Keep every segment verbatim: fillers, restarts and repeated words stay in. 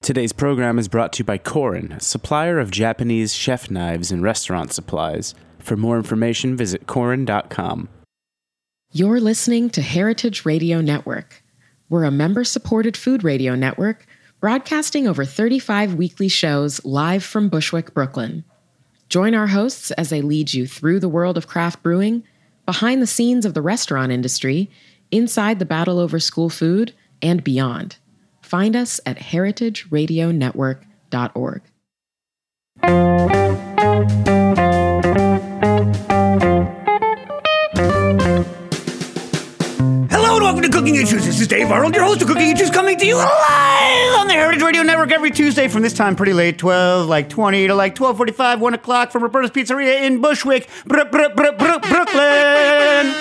Today's program is brought to you by Korin, a supplier of Japanese chef knives and restaurant supplies. For more information, visit korin dot com. You're listening to Heritage Radio Network. We're a member-supported food radio network broadcasting over thirty-five weekly shows live from Bushwick, Brooklyn. Join our hosts as they lead you through the world of craft brewing, behind the scenes of the restaurant industry, inside the battle over school food, and beyond. Find us at heritage radio network dot org. Hello and welcome to Cooking Issues. This is Dave Arnold, your host of Cooking Issues, coming to you live on the Heritage Radio Network every Tuesday from this time pretty late, twelve, like twenty to like twelve forty-five, one o'clock from Roberta's Pizzeria in Bushwick, Br- Br- Br- Br- Brooklyn.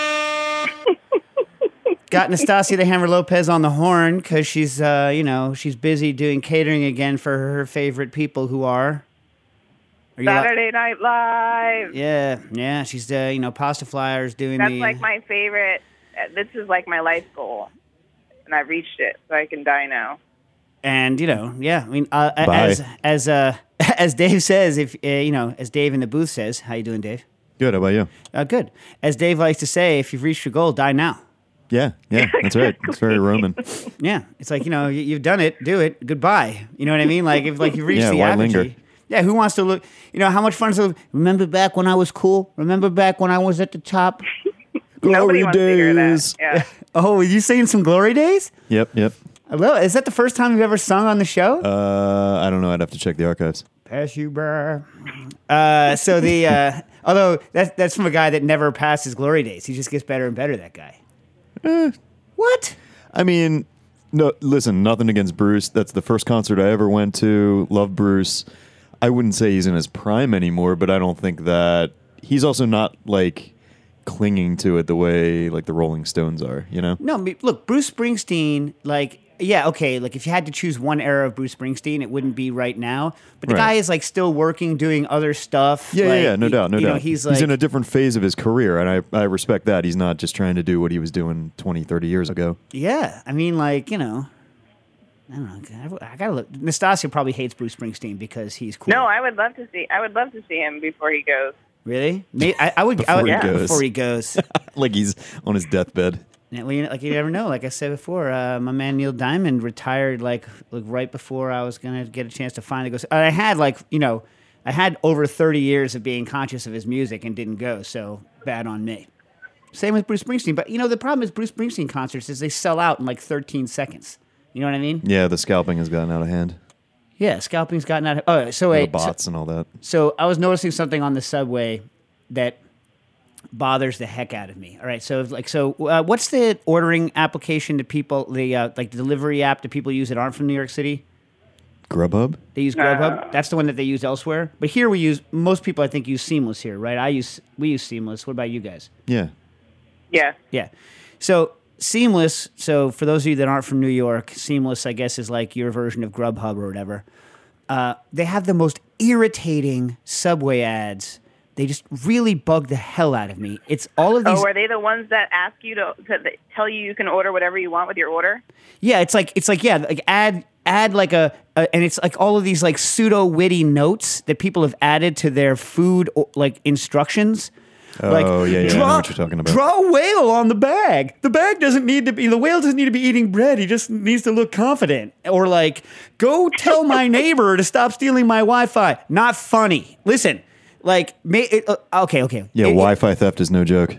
Got Nastasia the Hammer Lopez on the horn because she's, uh, you know, she's busy doing catering again for her favorite people who are... are Saturday Night Live. Yeah, yeah, she's, uh, you know, Pasta Flyers doing That's the... like my favorite. This is like my life goal. And I've reached it, so I can die now. And, you know, yeah, I mean, uh, as as uh, as Dave says, if uh, you know, as Dave in the booth says, how you doing, Dave? Good, how about you? Uh, good. As Dave likes to say, if you've reached your goal, die now. Yeah, yeah, that's right. It's very Roman. Yeah, it's like, you know, you, you've done it, do it, goodbye. You know what I mean? Like, if like you reach Yeah, the why apogee. linger? Yeah, who wants to look, you know, how much fun is it? Remember back when I was cool? Remember back when I was at the top? Nobody Glory wants to hear days. that. Yeah. Oh, are you saying some glory days? Yep, yep. I love it. Is that the first time you've ever sung on the show? Uh, I don't know. I'd have to check the archives. Pass you, bruh. Uh, so the, uh, although that's, that's from a guy that never passed his glory days. He just gets better and better, that guy. Eh, What? I mean, no. Listen, nothing against Bruce. That's the first concert I ever went to. Love Bruce. I wouldn't say he's in his prime anymore, but I don't think that he's also not like clinging to it the way like the Rolling Stones are. You know? No, I mean, look, Bruce Springsteen, like, yeah, okay, like if you had to choose one era of Bruce Springsteen, it wouldn't be right now. But the Right. guy is like still working, doing other stuff. Yeah, like, yeah, yeah. No he- doubt, no you doubt. Know, he's like, in a different phase of his career, and I, I respect that. He's not just trying to do what he was doing twenty, thirty years ago. yeah, I mean, like, you know, I don't know. I gotta look. Nastasia probably hates Bruce Springsteen because he's cool. No, I would love to see. I would love to see him before he goes. Really? May- I, I would. Before I would he yeah, goes. Before he goes. Like he's on his deathbed. Yeah, well, you know, like you never know. Like I said before, uh, my man Neil Diamond retired like like right before I was gonna get a chance to finally go. I had like you know, I had over thirty years of being conscious of his music and didn't go. So bad on me. Same with Bruce Springsteen. But you know, the problem is Bruce Springsteen concerts is they sell out in like thirteen seconds. You know what I mean? Yeah, the scalping has gotten out of hand. Yeah, scalping's gotten out. Of, oh, so The wait. bots so, and all that. so I was noticing something on the subway that bothers the heck out of me. All right, so like, so uh, what's the ordering application that people, the uh, like the delivery app that people use that aren't from New York City? Grubhub? They use Grubhub. That's the one that they use elsewhere. But here we use most people. I think use Seamless here, right? I use we use Seamless. What about you guys? Yeah. Yeah. Yeah. So Seamless. So for those of you that aren't from New York, Seamless, I guess, is like your version of Grubhub or whatever. Uh, they have the most irritating subway ads. They just really bug the hell out of me. It's all of these. Oh, are they the ones that ask you to, to that tell you you can order whatever you want with your order? Yeah, it's like it's like yeah, like add add like a, a and it's like all of these like pseudo witty notes that people have added to their food like instructions. Oh, Like, yeah, yeah, I know draw, what you're talking about. Draw a whale on the bag. The bag doesn't need to be, the whale doesn't need to be eating bread. He just needs to look confident. Or like, go tell my neighbor to stop stealing my Wi-Fi. Not funny. Listen, like, may, it, uh, okay, okay. Yeah, It- it- Wi-Fi theft is no joke.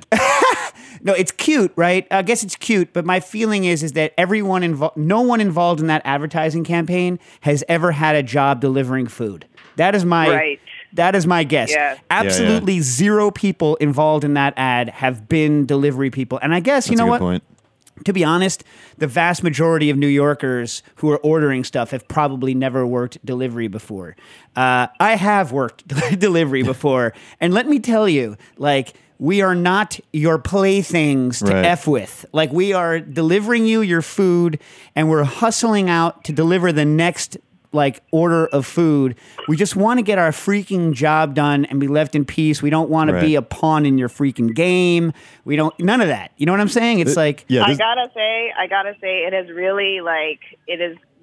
no, it's cute, right? I guess it's cute, but my feeling is is that everyone involved, no one involved in that advertising campaign has ever had a job delivering food. That is my Right. that is my guess. Yeah. Absolutely zero people involved in that ad have been delivery people. And I guess, you That's know a good what? point. To be honest, the vast majority of New Yorkers who are ordering stuff have probably never worked delivery before. Uh, I have worked delivery before. And let me tell you, like, we are not your playthings to Right. F with. Like, we are delivering you your food, and we're hustling out to deliver the next like order of food. We just want to get our freaking job done and be left in peace. We don't want to be Right. a pawn in your freaking game. We don't, none of that. You know what I'm saying? It's Th- like, yeah, I this- gotta say, I gotta say, it has really like it has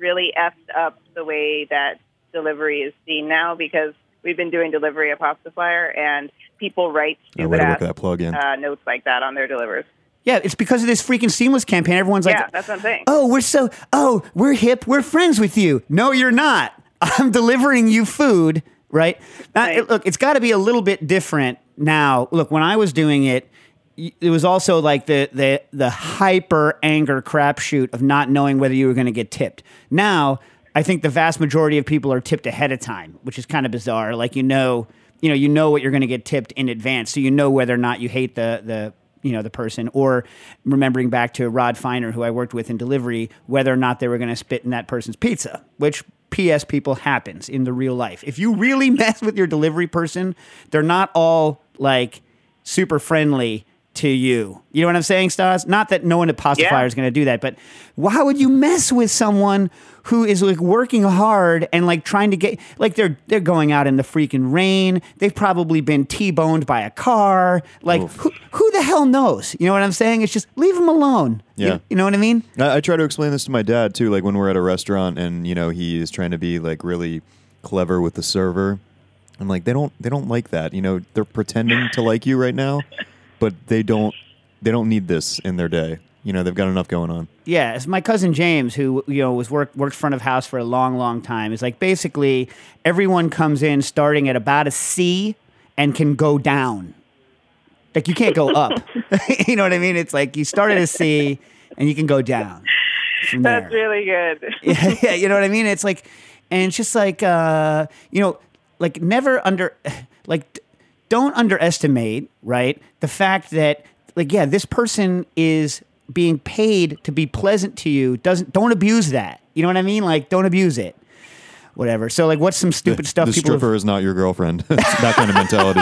really effed up the way that delivery is seen now, because we've been doing delivery at Pasta Flyer, and people write Oh, way stupid to work ass that plug in. uh, notes like that on their delivers. Yeah, it's because of this freaking Seamless campaign. Everyone's like, Yeah, that's what I'm saying. oh, we're so, oh, we're hip. We're friends with you. No, you're not. I'm delivering you food, right? Now, Right. it- look, it's got to be a little bit different now. Look, when I was doing it, y- it was also like the the the hyper anger crapshoot of not knowing whether you were going to get tipped. Now, I think the vast majority of people are tipped ahead of time, which is kind of bizarre. Like you know, you know, you know what you're going to get tipped in advance, so you know whether or not you hate the the you know the person, or remembering back to Rod Feiner, who I worked with in delivery, whether or not they were going to spit in that person's pizza, which P S people happens in the real life. If you really mess with your delivery person, they're not all like super friendly to you. You know what I'm saying, Stas? Not that no one at Pasta Yeah. Flyer is going to do that, but why would you mess with someone who is like working hard and like trying to get like they're they're going out in the freaking rain. They've probably been T-boned by a car. Like Oof. who who the hell knows? You know what I'm saying? It's just leave them alone. You- Yeah. You, know what I mean? I, I try to explain this to my dad too. Like when we're at a restaurant and you know he is trying to be like really clever with the server. I'm like they don't they don't like that. You know they're pretending to like you right now, but they don't they don't need this in their day. You know they've got enough going on. Yeah, it's my cousin James, who you know was work worked front of house for a long, long time. Is like basically everyone comes in starting at about a C and can go down. Like you can't go up. You know what I mean? It's like you start at a C and you can go down from there. That's really good. yeah, yeah, you know what I mean? It's like, and it's just like, uh, you know, like never under, like, d- don't underestimate, right? The fact that, like, yeah, this person is being paid to be pleasant to you. Doesn't, don't abuse that. You know what I mean? Like, don't abuse it. Whatever. So, like, what's some stupid stuff The people have- stripper is not your girlfriend. It's that kind of mentality.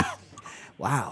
Wow.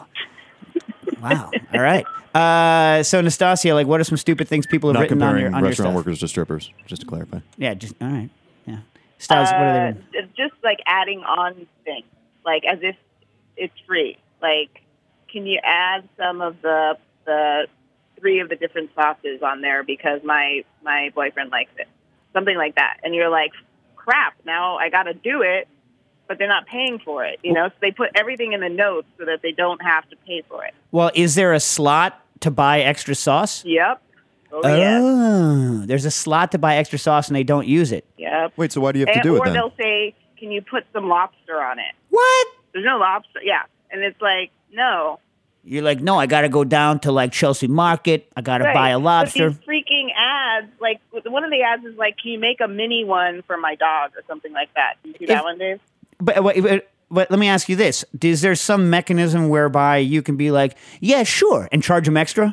Wow. All right. Uh, so, Nastasia, like, what are some stupid things people have Not written on comparing your on your restaurant stuff? workers to strippers, just to clarify. Yeah. Just all right. Yeah. Stas, what are they Uh, doing? it's just like adding on things, like as if it's free. Like, can you add some of the the three of the different sauces on there because my my boyfriend likes it, something like that. And you're like, crap, now I got to do it, but they're not paying for it. You know, so they put everything in the notes so that they don't have to pay for it. Well, is there a slot to buy extra sauce? Yep. Oh, yes. Oh, there's a slot to buy extra sauce and they don't use it. Yep. Wait, so why do you have to And- do it or then? they'll say, can you put some lobster on it? What? There's no lobster. Yeah. And it's like, no. You're like, no, I got to go down to like Chelsea Market. I got to Right. buy a lobster. But these freaking ads, like one of the ads is like, can you make a mini one for my dog or something like that? Do you see If- that one, Dave? But, but, but, but let me ask you this. Is there some mechanism whereby you can be like, yeah, sure, and charge them extra?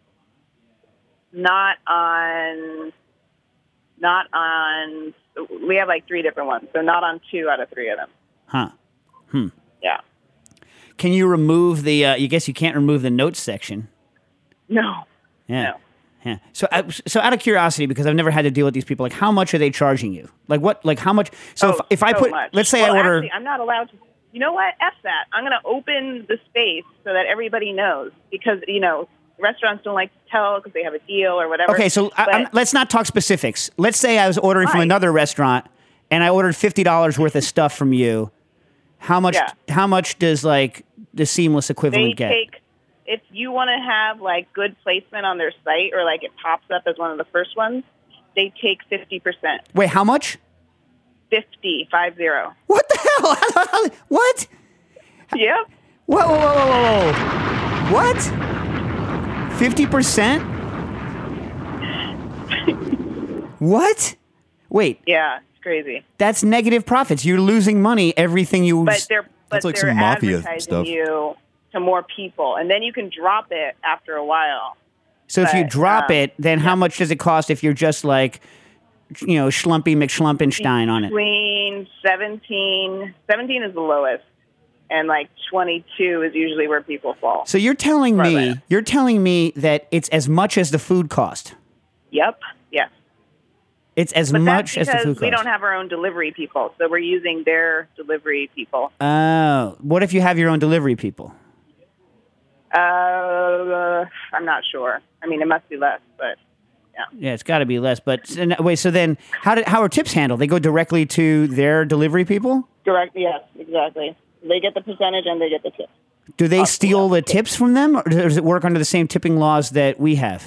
Not on, not on, we have like three different ones. So not on two out of three of them. Huh. Yeah. Can you remove the, uh, you guess you can't remove the notes section. No. Yeah. No. Yeah. So, uh, so out of curiosity, because I've never had to deal with these people, like, how much are they charging you? Like, what? Like, how much? So, Oh, if, if I so put, much. let's say Well, I order, Actually, I'm not allowed to. You know what? F that. I'm going to open the space so that everybody knows because, you know, restaurants don't like to tell because they have a deal or whatever. okay, so I, But- I'm, let's not talk specifics. Let's say I was ordering from Why? another restaurant and I ordered fifty dollars worth of stuff from you. How much? Yeah. How much does like the Seamless they equivalent get? take, if you want to have like good placement on their site or like it pops up as one of the first ones, they take fifty percent. Wait, how much? fifty, five zero. What the hell? What? Yep. Whoa, whoa, whoa, whoa, whoa! What? Fifty percent? What? Wait, Yeah, it's crazy. that's negative profits. You're losing money. Everything you. But they're but That's like they're some mafia advertising stuff. you to more people, and then you can drop it after a while. so if you but, drop um, it, then how much does it cost if you're just like, you know, Schlumpy McSchlumpenstein on it? Between seventeen, seventeen is the lowest, and like twenty-two is usually where people fall. So you're telling Right, me, right. you're telling me that it's as much as the food cost. Yep. Yes. It's as But much that's as the because food cost. we don't have our own delivery people, so we're using their delivery people. Oh, what if you have your own delivery people? Uh, I'm not sure. I mean, it must be less, but Yeah. Yeah, it's got to be less. But and, wait, so then how did how are tips handled? They go directly to their delivery people? Direct. Yes, exactly. They get the percentage and they get the tip. Do they steal the tips from them, or does it work under the same tipping laws that we have?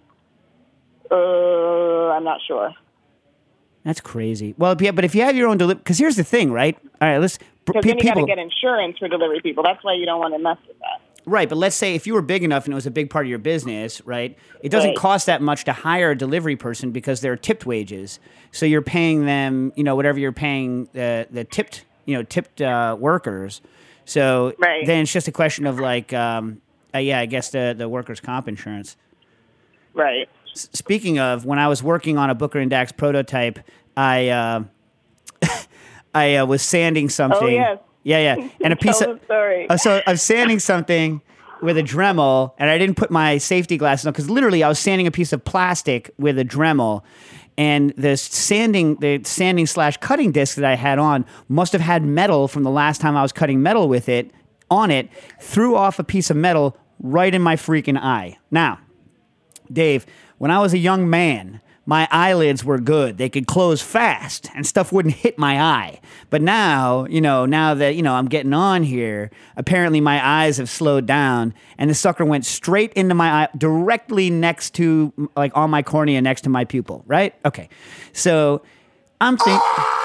Uh, I'm not sure. That's crazy. Well, yeah, but if you have your own delivery, because here's the thing, right? All right, let's Because pe- then you got to people. get insurance for delivery people. That's why you don't want to mess with that. Right, but let's say if you were big enough and it was a big part of your business, right? It doesn't Right. cost that much to hire a delivery person because they're tipped wages. So you're paying them, you know, whatever you're paying the the tipped, you know, tipped uh, workers. So Right. then it's just a question of like, um, uh, yeah, I guess the the workers' comp insurance. Right. S- Speaking of, when I was working on a Booker and Dax prototype, I uh, I uh, was sanding something. Oh, yes. Yeah, yeah, and a piece Tell of the story. uh, so I was sanding something with a Dremel, and I didn't put my safety glasses on because literally I was sanding a piece of plastic with a Dremel, and the sanding the sanding slash cutting disc that I had on must have had metal from the last time I was cutting metal with it on it. Threw off a piece of metal right in my freaking eye. Now, Dave, when I was a young man, my eyelids were good. They could close fast and stuff wouldn't hit my eye. But now, you know, now that, you know, I'm getting on here, apparently my eyes have slowed down and the sucker went straight into my eye, directly next to, like on my cornea, next to my pupil, right? Okay. So I'm thinking,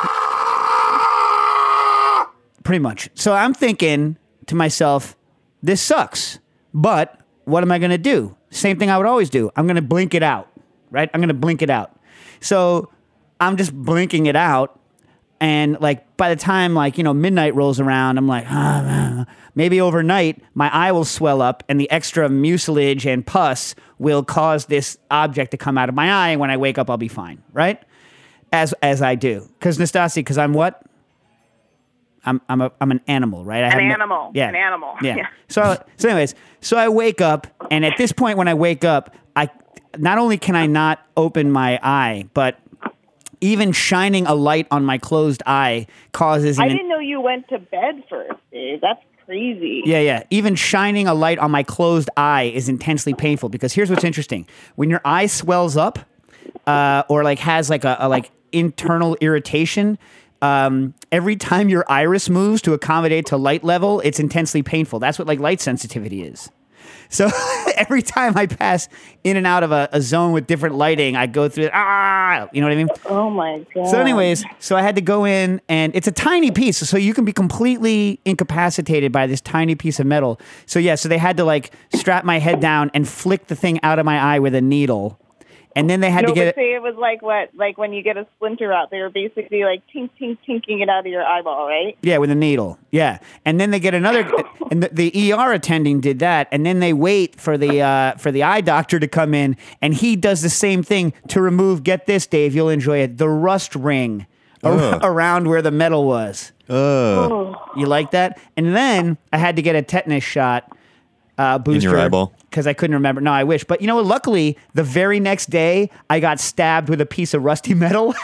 pretty much. So I'm thinking to myself, this sucks, but what am I going to do? Same thing I would always do. I'm going to blink it out, right? I'm going to blink it out. So I'm just blinking it out. And like by the time like, you know, midnight rolls around, I'm like, ah, maybe overnight my eye will swell up and the extra mucilage and pus will cause this object to come out of my eye. And when I wake up, I'll be fine, right? As as I do. Because Nastasi, because I'm what? I'm I'm a I'm an animal, right? I An have no- animal. yeah, An animal. Yeah. Yeah. So so anyways, so I wake up, and at this point, when I wake up, I not only can I not open my eye, but even shining a light on my closed eye causes. I an, didn't know you went to bed first, Dave. That's crazy. Yeah, yeah. Even shining a light on my closed eye is intensely painful because here's what's interesting: when your eye swells up, uh, or like has like a, a like internal irritation. Um, every time your iris moves to accommodate to light level, it's intensely painful. That's what like light sensitivity is. So every time I pass in and out of a, a zone with different lighting, I go through it. Ah, you know what I mean? Oh my god. So anyways, so I had to go in, and it's a tiny piece, so you can be completely incapacitated by this tiny piece of metal. So yeah, so they had to like strap my head down and flick the thing out of my eye with a needle. And then they had no, to get but it. say it was like what, like when you get a splinter out, they were basically like tink, tink, tinking it out of your eyeball, right? Yeah, with a needle. Yeah, and then they get another, and the, the E R attending did that, and then they wait for the uh, for the eye doctor to come in, and he does the same thing to remove. Get this, Dave, you'll enjoy it. The rust ring ar- Ugh. around where the metal was. Uh, You like that? And then I had to get a tetanus shot. Uh, booster In your eyeball? because I couldn't remember. No, I wish, but you know what? Luckily, the very next day, I got stabbed with a piece of rusty metal.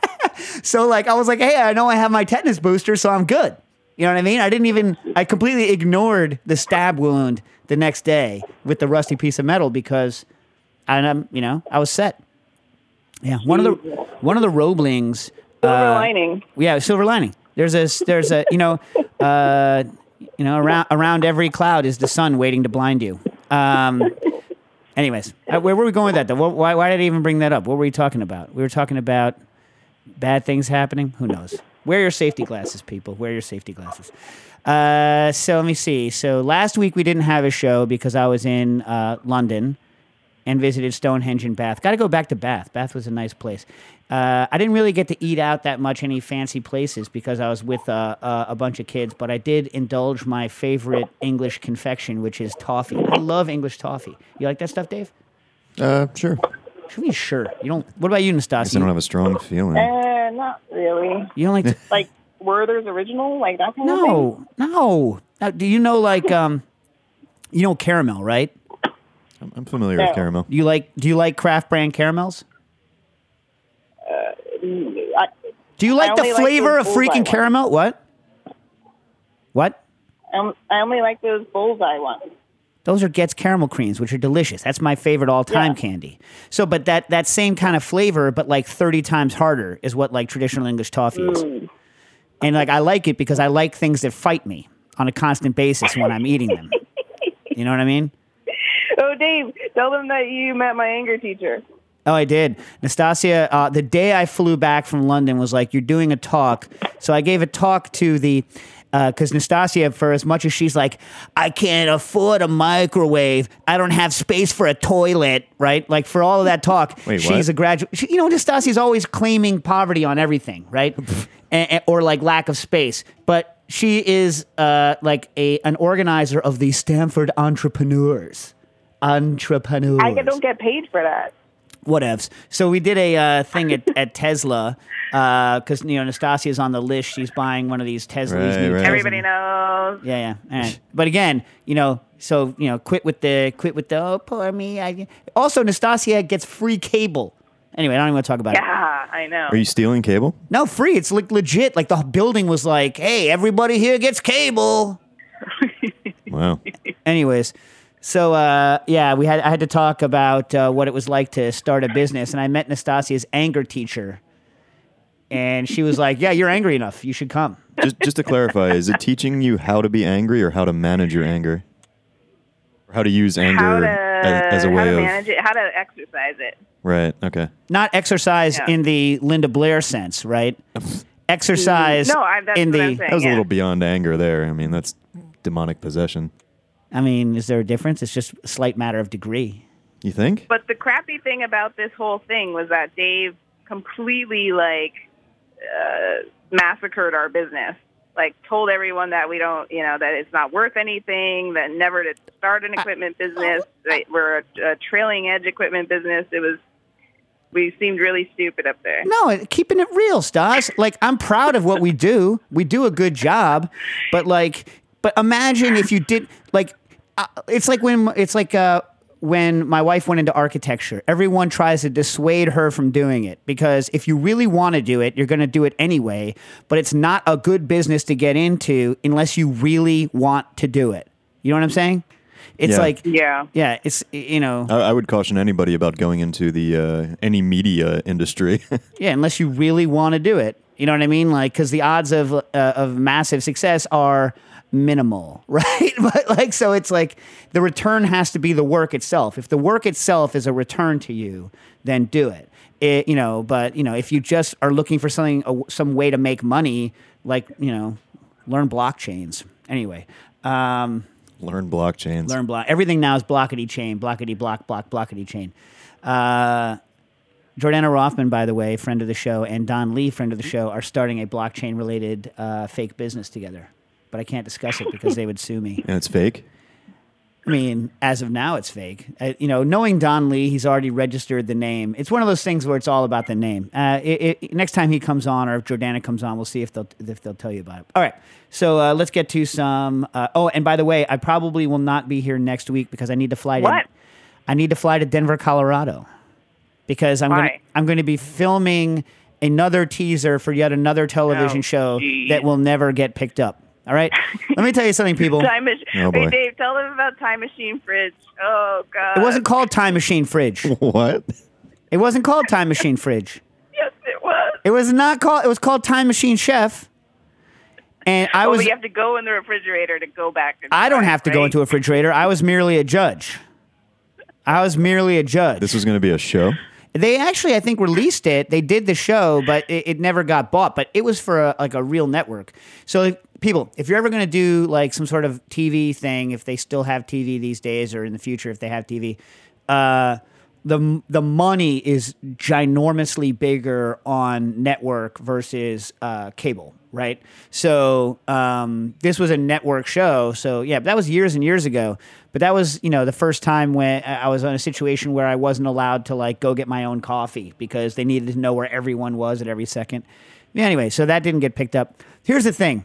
So, like, I was like, "Hey, I know I have my tetanus booster, so I'm good." You know what I mean? I didn't even. I completely ignored the stab wound the next day with the rusty piece of metal because, I'm, you know, I was set. Yeah, one of the one of the Roeblings. Silver uh, lining. Yeah, silver lining. There's a there's a you know. Uh, You know, around around every cloud is the sun waiting to blind you. Um, anyways, uh, where were we going with that? Though? Why why did I even bring that up? What were we talking about? We were talking about bad things happening. Who knows? Wear your safety glasses, people. Wear your safety glasses. Uh, so let me see. So last week we didn't have a show because I was in uh, London and visited Stonehenge and Bath. Got to go back to Bath. Bath was a nice place. Uh, I didn't really get to eat out that much any fancy places because I was with uh, uh, a bunch of kids, but I did indulge my favorite English confection, which is toffee. I love English toffee. You like that stuff, Dave? uh, sure. Should be sure. You don't. What about you, I guess I don't Nastasi? have a strong feeling. Eh, not really. You don't like? To, Like Werther's Original, like that kind of thing. no, no. Now, do you know like um, you know caramel, right? I'm, I'm familiar No. with caramel. Do you like? Do you like craft brand caramels? I, Do you like I the only like flavor those of bullseye freaking ones. caramel? What? What? um, I only like those bullseye ones. Those are Getz caramel creams, which are delicious. That's my favorite all-time Yeah. candy. So, but that that same kind of flavor, but like thirty times harder, is what like traditional English toffee is. Mm. And like I like it because I like things that fight me on a constant basis when I'm eating them. You know what I mean? Oh, Dave, tell them that you met my anger teacher. Oh, I did. Nastasia, uh, the day I flew back from London was like, you're doing a talk. So I gave a talk to the, because uh, Nastasia, for as much as she's like, I can't afford a microwave, I don't have space for a toilet, right? Like for all of that talk, Wait, she's what? a graduate. She, you know, Nastasia's always claiming poverty on everything, right? and, and- or like lack of space. But she is uh, like a an organizer of the Stanford Entrepreneurs. Entrepreneurs. I don't get paid for that. Whatevs. So we did a uh, thing at, at Tesla because you know Nastasia's on the list. She's buying one of these Teslas. Right, new right. Tesla- Everybody knows. Yeah, yeah. All right. But again, you know, so you know, quit with the quit with the oh poor me. I, also, Nastasia gets free cable. Anyway, I don't even want to talk about it. Yeah, I know. Are you stealing cable? No, free. It's like legit. Like the building was like, hey, everybody here gets cable. Wow. Anyways, so uh, yeah, we had I had to talk about uh, what it was like to start a business, and I met Nastasia's anger teacher, and she was like, "Yeah, you're angry enough. You should come." just just to clarify, is it teaching you how to be angry or how to manage your anger? Or how to use anger how to, as, as a how way to of manage it, how to exercise it. Right, okay. Not exercise Yeah. in the Linda Blair sense, right? Exercise No, I, that's in what the. I'm saying. That was yeah. a little beyond anger there. I mean, that's demonic possession. I mean, is there a difference? It's just a slight matter of degree. You think? But the crappy thing about this whole thing was that Dave completely like uh, massacred our business. Like told everyone that we don't, you know, that it's not worth anything, that never to start an equipment business. That we're a, a trailing edge equipment business. It was, we seemed really stupid up there. No, keeping it real, Stas. Like, I'm proud of what we do. We do a good job, but like, but imagine if you did like, uh, it's like when it's like uh, when my wife went into architecture. Everyone tries to dissuade her from doing it because if you really want to do it, you're going to do it anyway. But it's not a good business to get into unless you really want to do it. You know what I'm saying? It's Yeah. like, Yeah. yeah, it's you know. I, I would caution anybody about going into the uh, any media industry. Yeah, unless you really want to do it. You know what I mean? Like, because the odds of uh, of massive success are minimal, right? But like, so it's like the return has to be the work itself. If the work itself is a return to you, then do it. It you know, but you know, if you just are looking for something, uh, some way to make money, like you know, learn blockchains. Anyway. Um, Learn blockchains. Learn block. Everything now is blockety chain, blockety block, block, blockety chain. Uh, Jordana Rothman, by the way, friend of the show, and Don Lee, friend of the show, are starting a blockchain-related uh, fake business together. But I can't discuss it because they would sue me. And it's fake? I mean, as of now, it's fake. Uh, you know, knowing Don Lee, he's already registered the name. It's one of those things where it's all about the name. Uh, it, it, next time he comes on, or if Jordana comes on, we'll see if they'll if they'll tell you about it. All right, so uh, let's get to some. Uh, oh, and by the way, I probably will not be here next week because I need to fly to. What? I need to fly to Denver, Colorado, because I'm going Why? I'm going to be filming another teaser for yet another television Oh, show geez. that will never get picked up. All right, let me tell you something, people. Time mach- Oh, boy. Wait, Dave, tell them about Time Machine Fridge. Oh, God. It wasn't called Time Machine Fridge. What? It wasn't called Time Machine Fridge. Yes, it was. It was not called. It was called Time Machine Chef. And I Oh, was. but you have to go in the refrigerator to go back. And I don't try, have to go right? into a refrigerator. I was merely a judge. I was merely a judge. This was going to be a show? They actually, I think, released it. They did the show, but it, it never got bought. But it was for a, like a real network. So, if, people, if you're ever going to do like some sort of T V thing, if they still have T V these days, or in the future if they have T V, uh, the the money is ginormously bigger on network versus uh, cable, right? So um, this was a network show. So yeah, that was years and years ago. But that was, you know, the first time when I was in a situation where I wasn't allowed to like go get my own coffee because they needed to know where everyone was at every second. Anyway, so that didn't get picked up. Here's the thing.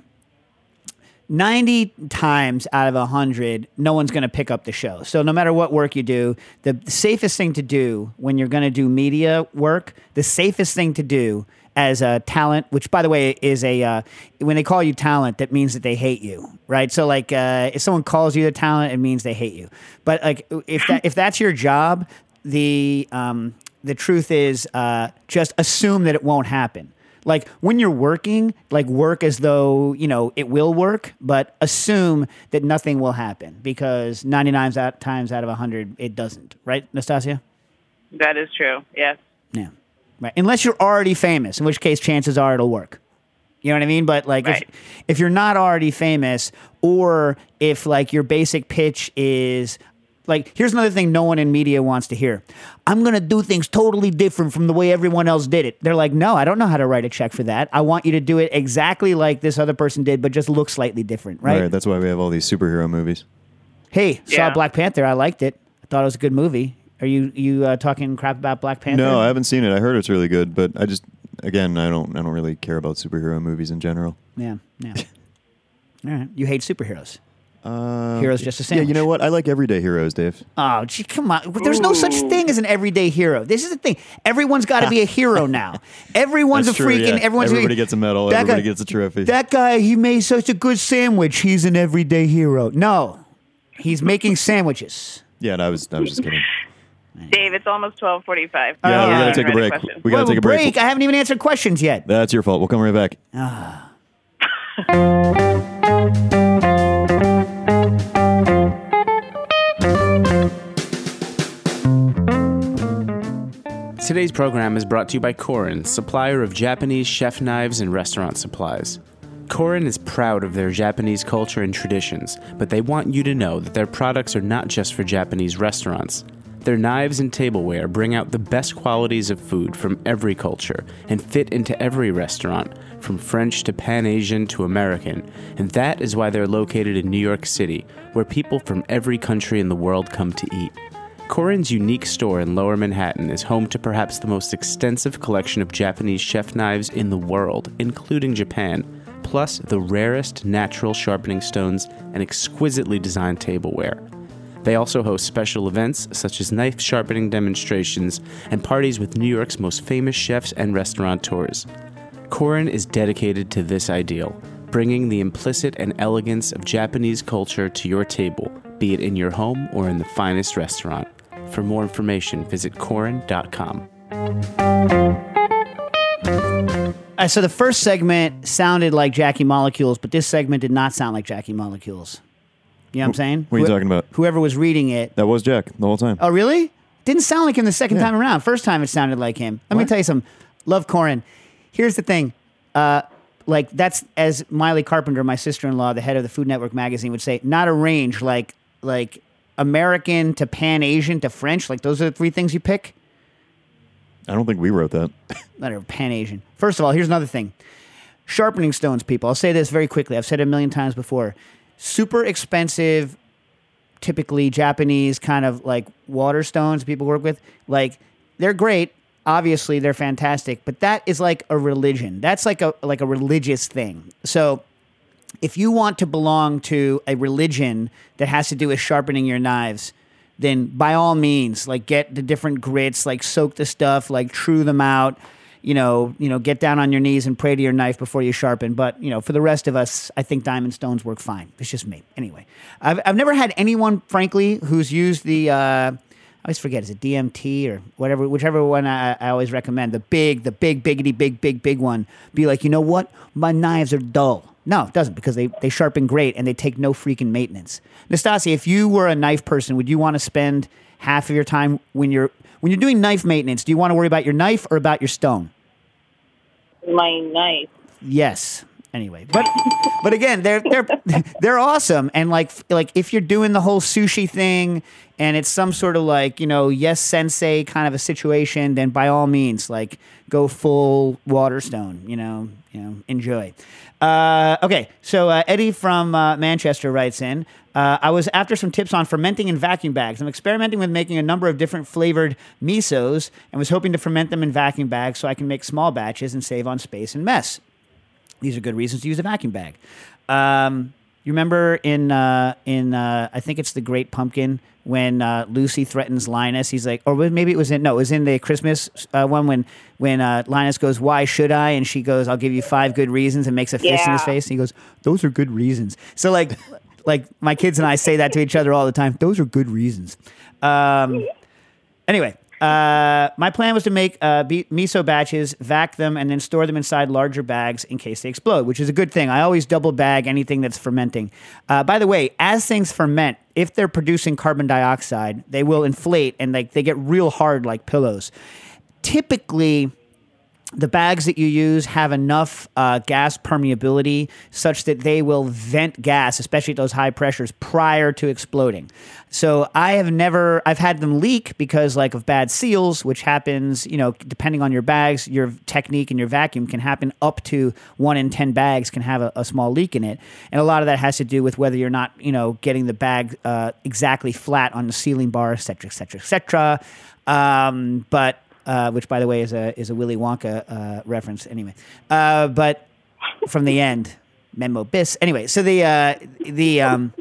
ninety times out of one hundred, no one's going to pick up the show. So no matter what work you do, the safest thing to do when you're going to do media work, the safest thing to do, as a talent, which by the way is a uh, when they call you talent, that means that they hate you, right? So like uh, if someone calls you a talent, it means they hate you. But like if that if that's your job, the um, the truth is uh, just assume that it won't happen. Like when you're working, like work as though, you know, it will work, but assume that nothing will happen because ninety-nine times out of one hundred, it doesn't. Right, Nastasia? That is true. Yes. Yeah. Right. Unless you're already famous, in which case chances are it'll work. You know what I mean? But like right. if, if you're not already famous, or if like your basic pitch is like, here's another thing no one in media wants to hear. I'm going to do things totally different from the way everyone else did it. They're like, no, I don't know how to write a check for that. I want you to do it exactly like this other person did, but just look slightly different, right? Right. That's why we have all these superhero movies. Hey, Yeah. saw Black Panther. I liked it. I thought it was a good movie. Are you you uh, talking crap about Black Panther? No, I haven't seen it. I heard it's really good, but I just again, I don't I don't really care about superhero movies in general. Yeah, yeah. All right. You hate superheroes. Uh, Heroes just a Yeah, sandwich. you know what? I like everyday heroes, Dave. Oh, gee, come on. There's no such thing as an everyday hero. This is the thing. Everyone's got to be a hero now. Everyone's That's a true, freaking. yeah. Everyone's Everybody gets a medal. That Everybody guy- gets a trophy. That guy, he made such a good sandwich. He's an everyday hero. No, he's making sandwiches. Yeah, and I was I was just kidding. Dave, it's almost twelve forty-five. Yeah, Oh, we yeah. gotta take a break. We gotta Well, take a break. I haven't even answered questions yet. That's your fault. We'll come right back. Today's program is brought to you by Korin, supplier of Japanese chef knives and restaurant supplies. Korin is proud of their Japanese culture and traditions, but they want you to know that their products are not just for Japanese restaurants. Their knives and tableware bring out the best qualities of food from every culture and fit into every restaurant, from French to Pan-Asian to American, and that is why they're located in New York City, where people from every country in the world come to eat. Korin's unique store in Lower Manhattan is home to perhaps the most extensive collection of Japanese chef knives in the world, including Japan, plus the rarest natural sharpening stones and exquisitely designed tableware. They also host special events such as knife sharpening demonstrations and parties with New York's most famous chefs and restaurateurs. Korin is dedicated to this ideal, bringing the implicit and elegance of Japanese culture to your table, be it in your home or in the finest restaurant. For more information, visit korin dot com. Uh, so the first segment sounded like Jackie Molecules, but this segment did not sound like Jackie Molecules. You know what I'm saying? What are you Who- talking about? Whoever was reading it. That was Jack the whole time. Oh, really? Didn't sound like him the second Yeah. time around. First time it sounded like him. Let me What? tell you something. Love Corin. Here's the thing. Uh, like that's as Miley Carpenter, my sister-in-law, the head of the Food Network magazine, would say, not a range like like American to Pan-Asian to French. Like those are the three things you pick. I don't think we wrote that. Not a Pan-Asian. First of all, here's another thing. Sharpening stones, people. I'll say this very quickly. I've said it a million times before. Super expensive, typically Japanese kind of like water stones people work with. Like they're great. Obviously, they're fantastic. But that is like a religion. That's like a like a religious thing. So if you want to belong to a religion that has to do with sharpening your knives, then by all means, like get the different grits, like soak the stuff, like true them out, you know, you know, get down on your knees and pray to your knife before you sharpen. But, you know, for the rest of us, I think diamond stones work fine. It's just me. Anyway, I've, I've never had anyone, frankly, who's used the, uh, I always forget, is it D M T or whatever, whichever one I, I always recommend, the big, the big, biggity, big, big, big one, be like, you know what? My knives are dull. No, it doesn't, because they, they sharpen great and they take no freaking maintenance. Nastasia, if you were a knife person, would you want to spend half of your time when you're when you're doing knife maintenance, do you want to worry about your knife or about your stone? My knife. Yes. Anyway, but but again, they're they're they're awesome, and like like if you're doing the whole sushi thing and it's some sort of like, you know, yes sensei kind of a situation, then by all means, like go full Waterstone, you know, you know, enjoy. Uh, okay, so uh, Eddie from uh, Manchester writes in. Uh, I was after some tips on fermenting in vacuum bags. I'm experimenting with making a number of different flavored misos and was hoping to ferment them in vacuum bags so I can make small batches and save on space and mess. These are good reasons to use a vacuum bag. Um, You remember in uh, in uh, I think it's The Great Pumpkin when uh, Lucy threatens Linus. He's like, or maybe it was in no, it was in the Christmas uh, one when when uh, Linus goes, "Why should I?" And she goes, "I'll give you five good reasons," and makes a fist in his Yeah. face. And he goes, "Those are good reasons." So like like my kids and I say that to each other all the time. Those are good reasons. Um, anyway. Uh, my plan was to make uh, be- miso batches, vac them, and then store them inside larger bags in case they explode, which is a good thing. I always double bag anything that's fermenting. Uh, by the way, as things ferment, if they're producing carbon dioxide, they will inflate and like they get real hard like pillows. Typically, the bags that you use have enough uh, gas permeability such that they will vent gas, especially at those high pressures, prior to exploding. So I have never, I've had them leak because like of bad seals, which happens, you know, depending on your bags, your technique and your vacuum can happen up to one in ten bags can have a, a small leak in it. And a lot of that has to do with whether you're not, you know, getting the bag uh, exactly flat on the sealing bar, et cetera, et cetera, et cetera. Um, but Uh, which, by the way, is a is a Willy Wonka uh, reference. Anyway, uh, but from the end, Memo Bis. Anyway, so the uh, the um,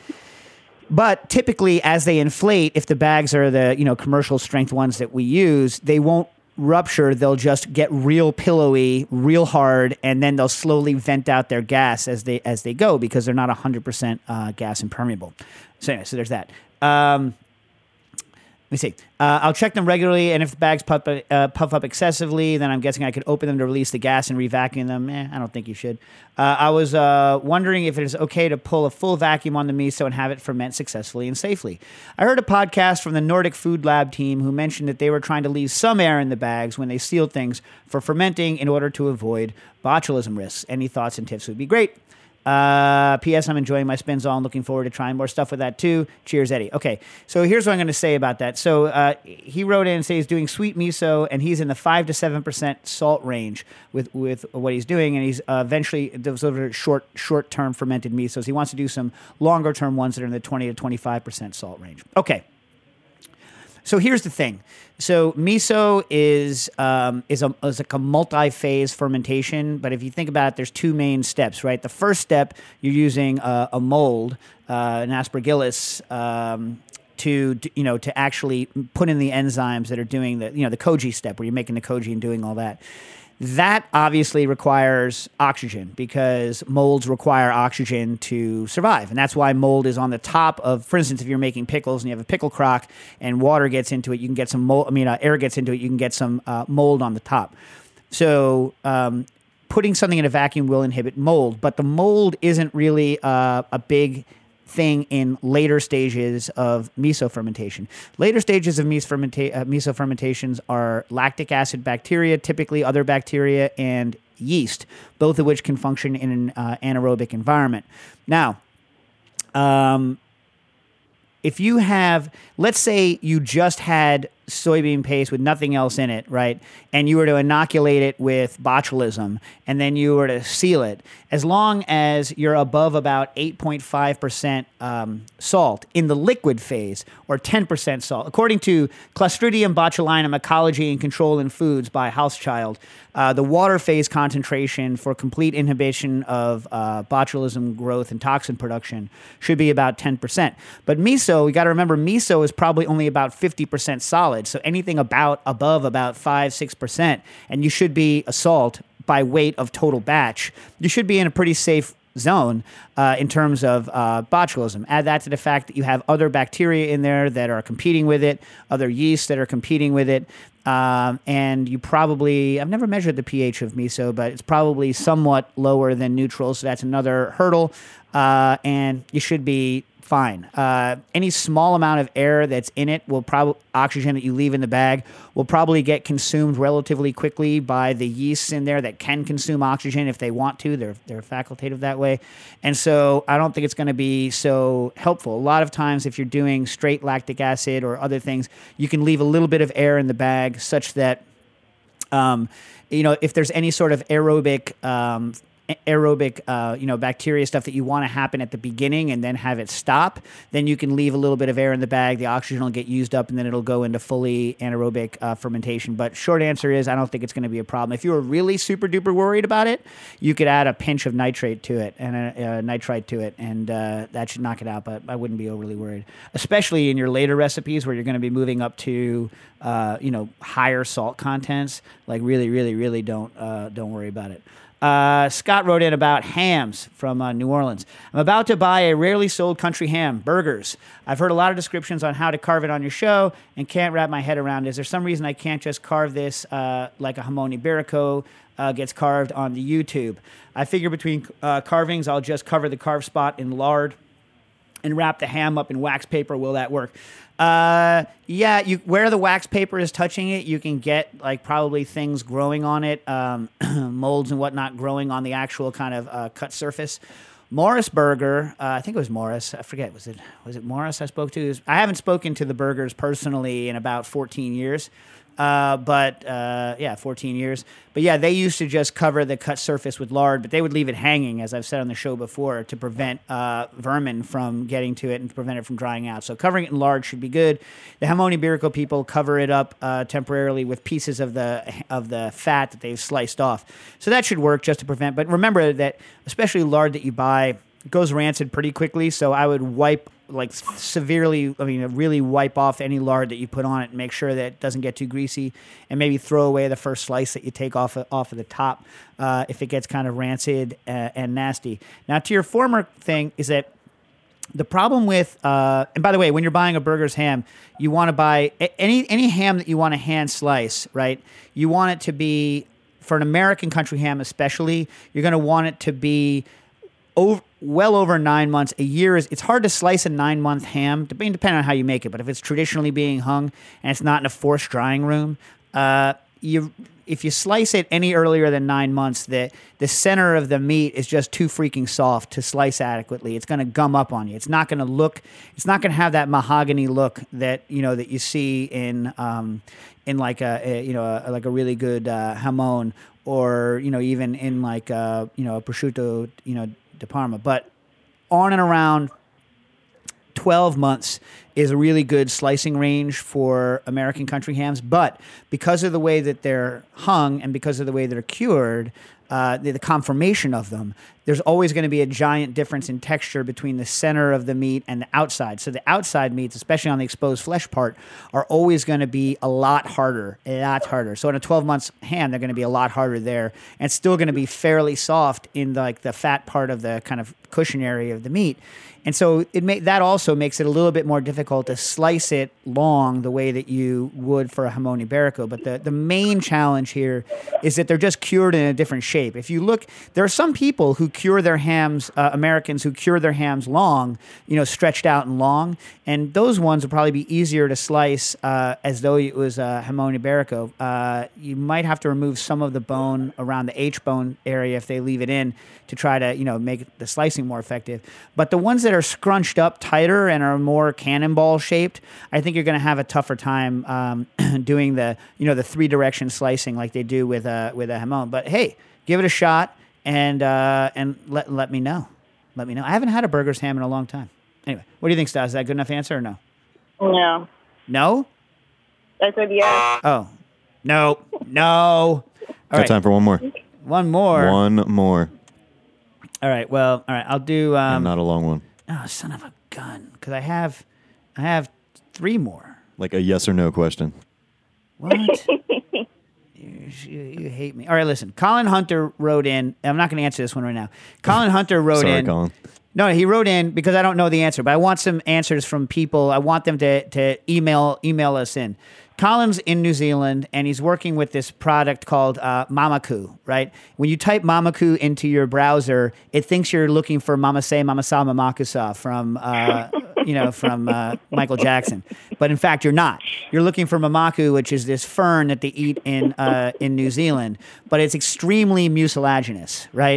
but typically as they inflate, if the bags are the you know commercial strength ones that we use, they won't rupture. They'll just get real pillowy, real hard, and then they'll slowly vent out their gas as they as they go because they're not one hundred percent uh, gas impermeable. So anyway, so there's that. Um, Let me see. Uh, I'll check them regularly, and if the bags puff, uh, puff up excessively, then I'm guessing I could open them to release the gas and re-vacuum them. Eh, I don't think you should. Uh, I was uh, wondering if it is okay to pull a full vacuum on the miso and have it ferment successfully and safely. I heard a podcast from the Nordic Food Lab team who mentioned that they were trying to leave some air in the bags when they sealed things for fermenting in order to avoid botulism risks. Any thoughts and tips would be great. Uh, P S. I'm enjoying my spins all and looking forward to trying more stuff with that too. Cheers, Eddie. Okay, so here's what I'm going to say about that. So uh, he wrote in and says he's doing sweet miso and he's in the five to seven percent salt range with with what he's doing, and he's uh, eventually those are short short term fermented misos. He wants to do some longer term ones that are in the twenty to twenty-five percent salt range. Okay. So here's the thing. So miso is um, is, a, is like a multi-phase fermentation, but if you think about it, there's two main steps, right? The first step, you're using a, a mold, uh, an aspergillus, um, to you know to actually put in the enzymes that are doing the you know the koji step, where you're making the koji and doing all that. That obviously requires oxygen because molds require oxygen to survive. And that's why mold is on the top of, for instance, if you're making pickles and you have a pickle crock and water gets into it, you can get some mold, I mean, uh, air gets into it, you can get some uh, mold on the top. So um, putting something in a vacuum will inhibit mold, but the mold isn't really uh, a big thing in later stages of miso fermentation. Later stages of miso, fermenta- uh, miso fermentations are lactic acid bacteria, typically other bacteria, and yeast, both of which can function in an uh, anaerobic environment. Now, um, if you have, let's say you just had soybean paste with nothing else in it, right? And you were to inoculate it with botulism, and then you were to seal it, as long as you're above about eight point five percent um, salt in the liquid phase, or ten percent salt. According to Clostridium botulinum, Ecology and Control in Foods by Hauschild, uh, the water phase concentration for complete inhibition of uh, botulism growth and toxin production should be about ten percent. But miso, we got to remember, miso is probably only about fifty percent solid. So anything about above about five, six percent, and you should be a salt by weight of total batch, you should be in a pretty safe zone uh, in terms of uh, botulism. Add that to the fact that you have other bacteria in there that are competing with it, other yeasts that are competing with it, um, and you probably, I've never measured the pH of miso, but it's probably somewhat lower than neutral, so that's another hurdle, uh, and you should be fine. Uh, any small amount of air that's in it will probably, oxygen that you leave in the bag will probably get consumed relatively quickly by the yeasts in there that can consume oxygen if they want to. They're, they're facultative that way. And so I don't think it's going to be so helpful. A lot of times if you're doing straight lactic acid or other things, you can leave a little bit of air in the bag such that, um, you know, if there's any sort of aerobic um, aerobic, uh, you know, bacteria stuff that you want to happen at the beginning and then have it stop, then you can leave a little bit of air in the bag. The oxygen will get used up, and then it'll go into fully anaerobic uh, fermentation. But short answer is, I don't think it's going to be a problem. If you were really super duper worried about it, you could add a pinch of nitrate to it and a, a nitrite to it, and uh, that should knock it out. But I wouldn't be overly worried, especially in your later recipes where you're going to be moving up to, uh, you know, higher salt contents. Like really, really, really don't uh, don't worry about it. Uh, Scott wrote in about hams from uh, New Orleans. I'm about to buy a rarely sold country ham, burgers. I've heard a lot of descriptions on how to carve it on your show and can't wrap my head around it. Is there some reason I can't just carve this uh, like a jamón ibérico uh, gets carved on the YouTube? I figure between uh, carvings, I'll just cover the carved spot in lard and wrap the ham up in wax paper. Will that work? Uh, yeah, you, where the wax paper is touching it, you can get like probably things growing on it, um, molds and whatnot growing on the actual kind of uh, cut surface. Morris Burger, uh, I think it was Morris. I forget. Was it was it Morris I spoke to? Was, I haven't spoken to the Burgers personally in about fourteen years. Uh, but uh, yeah, fourteen years. But yeah, they used to just cover the cut surface with lard, but they would leave it hanging, as I've said on the show before, to prevent uh, vermin from getting to it and to prevent it from drying out. So covering it in lard should be good. The jamón ibérico people cover it up uh, temporarily with pieces of the of the fat that they've sliced off. So that should work just to prevent. But remember that especially lard that you buy goes rancid pretty quickly. So I would wipe like severely, I mean, really wipe off any lard that you put on it and make sure that it doesn't get too greasy, and maybe throw away the first slice that you take off of, off of the top uh, if it gets kind of rancid uh, and nasty. Now, to your former thing is that the problem with, uh, and by the way, when you're buying a Burger's ham, you want to buy any any ham that you want to hand slice, right? You want it to be, for an American country ham especially, you're going to want it to be over, well over nine months. A year is, it's hard to slice a nine month ham, depending, depending on how you make it. But if it's traditionally being hung and it's not in a forced drying room, uh, you, if you slice it any earlier than nine months, the, the center of the meat is just too freaking soft to slice adequately. It's going to gum up on you. It's not going to look, it's not going to have that mahogany look that, you know, that you see in, um, in like a, a you know, a, like a really good uh, jamón, or, you know, even in like, uh, you know, a prosciutto, you know, de Parma. But on and around twelve months is a really good slicing range for American country hams. But because of the way that they're hung and because of the way they're cured, uh, the, the conformation of them, there's always going to be a giant difference in texture between the center of the meat and the outside. So the outside meats, especially on the exposed flesh part, are always going to be a lot harder, a lot harder. So in a twelve months ham, they're going to be a lot harder there, and still going to be fairly soft in the, like the fat part of the kind of cushion area of the meat. And so it may, that also makes it a little bit more difficult to slice it long the way that you would for a jamón ibérico. But the, the main challenge here is that they're just cured in a different shape. If you look, there are some people who cure their hams, uh, Americans who cure their hams long, you know, stretched out and long. And those ones would probably be easier to slice uh, as though it was a jamón ibérico. Uh, you might have to remove some of the bone around the H-bone area if they leave it in to try to, you know, make the slicing more effective. But the ones that are scrunched up tighter and are more cannonball shaped, I think you're going to have a tougher time um, doing the, you know, the three direction slicing like they do with a with a jamón. But hey, give it a shot and uh, and let let me know. Let me know. I haven't had a Burger's ham in a long time. Anyway, what do you think, Stas? Is that a good enough answer or no? No. No? I said yes. Oh, no, no. All Got right, time for one more. one more. One more. All right. Well, all right. I'll do. Um, And not a long one. Oh, son of a gun! Because I have, I have three more. Like a yes or no question. What? you, you, you hate me. All right, listen. Colin Hunter wrote in. I'm not going to answer this one right now. Colin Hunter wrote Sorry, in. Colin. No, he wrote in because I don't know the answer, but I want some answers from people. I want them to to email email us in. Colin's in New Zealand, and he's working with this product called uh, Mamaku, right? When you type Mamaku into your browser, it thinks you're looking for Mama Say, Mama Sa, Mamakusa from, uh, you know, from uh, Michael Jackson. But in fact, you're not. You're looking for Mamaku, which is this fern that they eat in uh, in New Zealand. But it's extremely mucilaginous, right?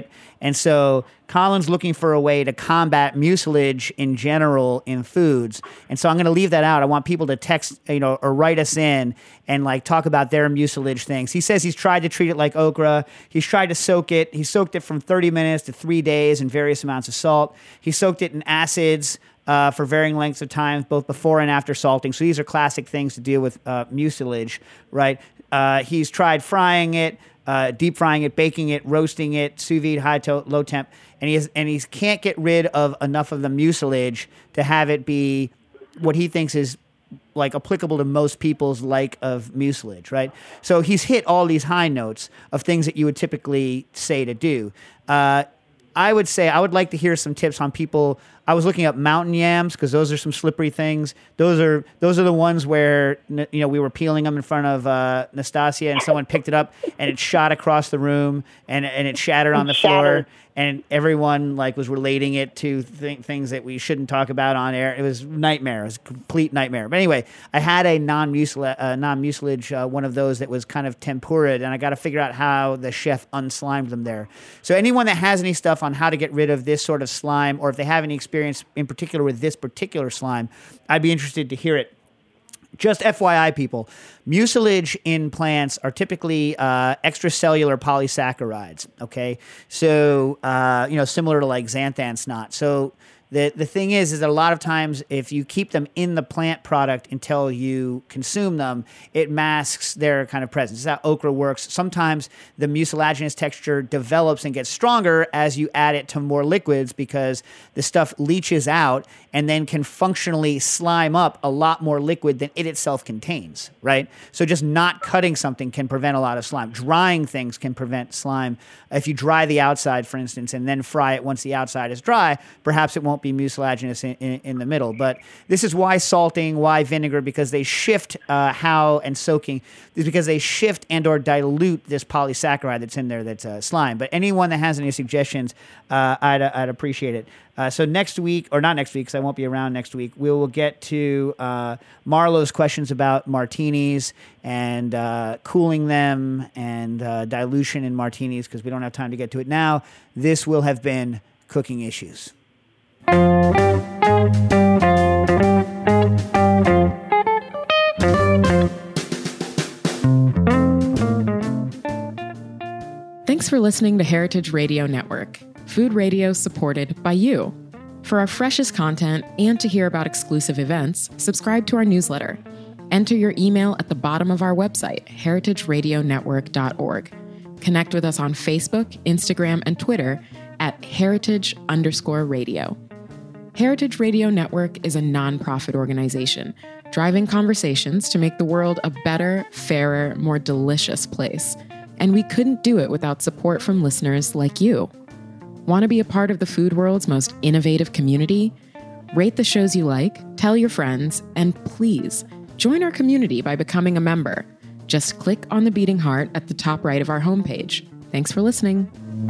And so Colin's looking for a way to combat mucilage in general in foods. And so I'm going to leave that out. I want people to text, you know, or write us in and like talk about their mucilage things. He says he's tried to treat it like okra. He's tried to soak it. He soaked it from thirty minutes to three days in various amounts of salt. He soaked it in acids uh, for varying lengths of time, both before and after salting. So these are classic things to deal with uh, mucilage, right? Uh, he's tried frying it, uh, deep frying it, baking it, roasting it, sous vide, high to low temp, and he has, and he can't get rid of enough of the mucilage to have it be what he thinks is like applicable to most people's like of mucilage, right? So he's hit all these high notes of things that you would typically say to do. Uh, I would say I would like to hear some tips on people. I was looking up mountain yams because those are some slippery things. Those are those are the ones where, you know, we were peeling them in front of uh, Nastasia and someone picked it up and it shot across the room and and it shattered on the floor. And everyone like was relating it to th- things that we shouldn't talk about on air. It was nightmare. It was a complete nightmare. But anyway, I had a non-mucilage, uh, non-mucilage uh, one of those that was kind of tempura, and I got to figure out how the chef unslimed them there. So anyone that has any stuff on how to get rid of this sort of slime, or if they have any experience in particular with this particular slime, I'd be interested to hear it. Just F Y I, people, mucilage in plants are typically uh, extracellular polysaccharides, okay? So, uh, you know, similar to like xanthan snot. So the the thing is, is that a lot of times if you keep them in the plant product until you consume them, it masks their kind of presence. This is how okra works. Sometimes the mucilaginous texture develops and gets stronger as you add it to more liquids because the stuff leaches out and then can functionally slime up a lot more liquid than it itself contains, right? So just not cutting something can prevent a lot of slime. Drying things can prevent slime. If you dry the outside, for instance, and then fry it once the outside is dry, perhaps it won't be mucilaginous in, in, in the middle. But this is why salting, why vinegar, because they shift uh, how, and soaking, is because they shift and or dilute this polysaccharide that's in there that's uh, slime. But anyone that has any suggestions, uh, I'd, I'd appreciate it. Uh, so next week, or not next week, because I won't be around next week, we will get to uh, Marlo's questions about martinis and uh, cooling them and uh, dilution in martinis, because we don't have time to get to it now. This will have been Cooking Issues. Thanks for listening to Heritage Radio Network, food radio supported by you. For our freshest content and to hear about exclusive events, subscribe to our newsletter. Enter your email at the bottom of our website, heritage radio network dot org. Connect with us on Facebook, Instagram, and Twitter at heritage underscore radio. Heritage Radio Network is a nonprofit organization driving conversations to make the world a better, fairer, more delicious place. And we couldn't do it without support from listeners like you. Want to be a part of the food world's most innovative community? Rate the shows you like, tell your friends, and please join our community by becoming a member. Just click on the beating heart at the top right of our homepage. Thanks for listening.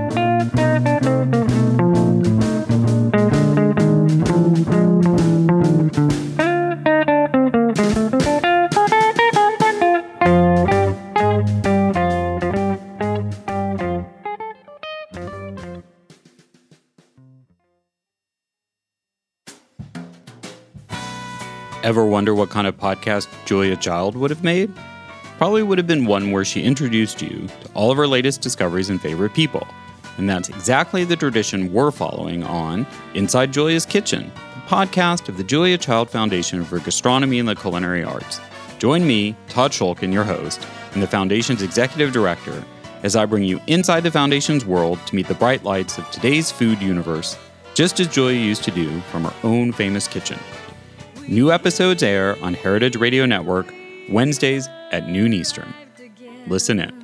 Ever wonder what kind of podcast Julia Child would have made? Probably would have been one where she introduced you to all of her latest discoveries and favorite people. And that's exactly the tradition we're following on Inside Julia's Kitchen, the podcast of the Julia Child Foundation for Gastronomy and the Culinary Arts. Join me, Todd Shulkin, your host, and the Foundation's executive director, as I bring you inside the Foundation's world to meet the bright lights of today's food universe, just as Julia used to do from her own famous kitchen. New episodes air on Heritage Radio Network Wednesdays at noon Eastern. Listen in.